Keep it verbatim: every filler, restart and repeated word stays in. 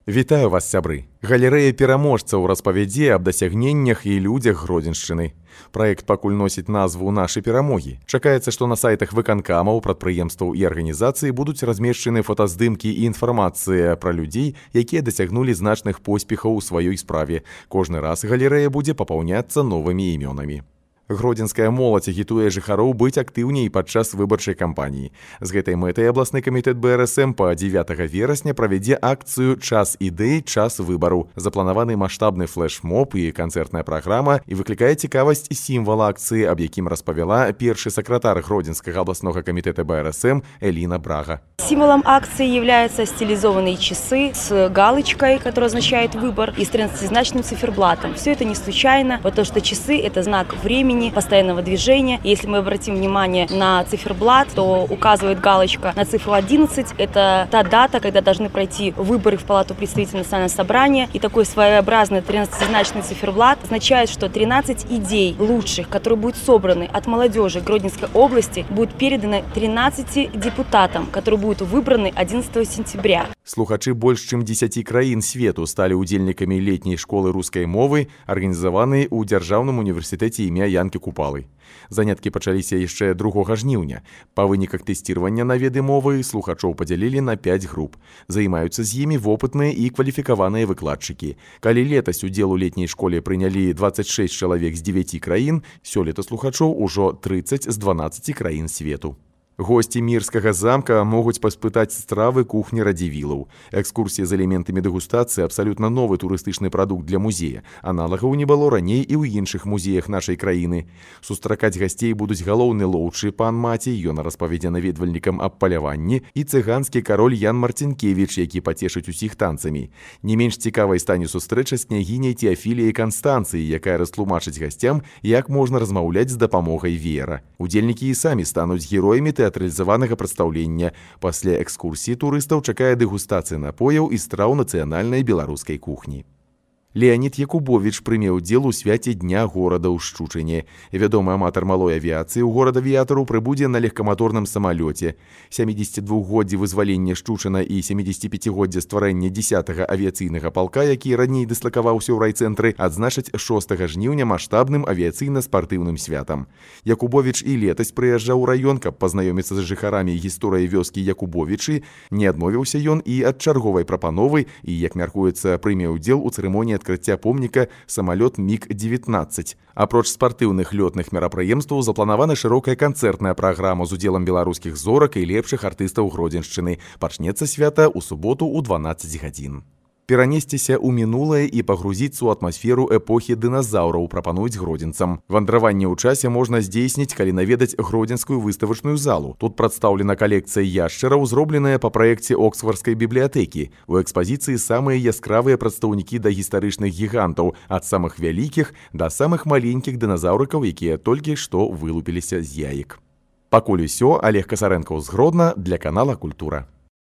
Вітаю вас, сябры! Галерэя пераможцаў распавядзе аб дасягненнях і людзях Гродзеншчыны. Праект пакуль носіць назву «Нашы перамогі». Чакаецца, што на сайтах выканкамаў, прадпрыемстваў і арганізацый будуць размешчаны фотаздымкі і інфармацыя пра людзей, якія дасягнулі значных поспехаў у сваёй справе. Кожны раз галерэя будзе папаўняцца новымі імёнамі. Гродзенская моладзь агітуе жыхароў быць актыўней падчас выбарчай кампаніі. З гэтай мэтай абласны камітэт бэ эр эс эм па дзевятага верасня правядзе акцыю «Час ідэй, час выбару». Запланаваны маштабны флэш-моб і канцэртная праграма і выклікае цікавасць сімвал акцыі, аб якім распавяла першы сакратар Гродзенскага абласнога камітэта бэ эр эс эм Элина Брага. Символом акции являются стилизованные часы с галочкой, которая означает выбор, и с тринадцатизначным циферблатом. Все это не случайно, потому что часы – это знак времени, постоянного движения. Если мы обратим внимание на циферблат, то указывает галочка на цифру одиннадцать. Это та дата, когда должны пройти выборы в Палату представителей Национального собрания. И такой своеобразный тринадцатизначный циферблат означает, что тринадцать идей лучших, которые будут собраны от молодежи Гродненской области, будут переданы тринадцати депутатам, которые будут выбраны одиннадцатого сентября. Слухачы больш чым дзесяці краін свету сталі ўдзельнікамі летняй школы рускай мовы, арганізаванай у Дзяржаўным універсітэце імя Янкі Купалы. Заняткі пачаліся яшчэ другога жніўня. Па выніках тэсціравання на веды мовы слухачоў падзялілі на пяць груп. Займаюцца з імі вопытныя і кваліфікаваныя выкладчыкі. Калі летась удзел у летняй школе прынялі дваццаць шэсць чалавек з дзевяці краін, сёлета слухачоў ужо трыццаць з дванаццаці краін свету. Госці Мірскага замка могуць паспытаць стравы кухні радзівілаў. Экскурсія з элементамі дэгустацыі абсалютна новы турыстычны прадукт для музея. Аналагаў не было раней і ў іншых музеях нашай краіны. Сустракаць гасцей будуць галоўны лоўчы пан Маці, ён распавядзе наведвальнікам аб паляванні, і цыганскі кароль Ян Марцінкевіч, які пацешыць усіх танцамі. Не менш цікавай стане сустрэча з княгіняй Теафіліяй Канстанцыяй, якая растлумачыць гасцям, як можна размаўляць з дапамогай веера. Удзельнікі і самі стануць героямі тэатралізаванага прадстаўлення. Пасля экскурсіі турыстаў чакае дэгустацыя напояў і страў нацыянальнай беларускай кухні. Леонід Якубовіч прыме ўдзел у свяце Дня горада ў Шчучыне. Вядомы аматар малой авіяцыі ў горада-авіятару прыбудзе на легкаматорным самалёце. сямідзесяцідвухгоддзе вызвалення Шчучына і сямідзесяціпяцігоддзе стварэння дзесятага авіяцыйнага палка, які раней дыслакаваўся ў райцэнтры, адзначаць шостага жніўня маштабным авіяцыйна-спартыўным святам. Якубовіч і летась прыязджаў у раён, каб пазнаёміцца з жыхарамі гісторыяй вёскі Якубовічы. Не адмовіўся ён і ад чарговай прапановы і, як мяркуецца, прыме ўдзел у цырымоніі адкрыцця помніка самалёт міг дзевятнаццаць. Апроч спартыўных лётных мерапрыемстваў запланавана шырокая канцэртная праграма з удзелам беларускіх зорак і лепшых артыстаў Гродзеншчыны. Пачнецца свята ў суботу ў дванаццаць гадзін. Перанесціся ў мінулае і пагрузіцца ў атмасферу эпохі дыназаўраў прапануюць гродзенцам. Вандраванне ў часе можна здзейсніць, калі наведаць гродзенскую выставачную залу. Тут прадстаўлена калекцыя яшчараў, зробленая па праекце Оксфордскай бібліятэкі. У экспазіцыі самыя яскравыя прадстаўнікі дагістарычных гігантаў, ад самых вялікіх да самых маленькіх дыназаўрыкаў, якія толькі што вылупіліся з яек. Пакуль усё, Олег Касарэнкаў з Гродна для канала Культура.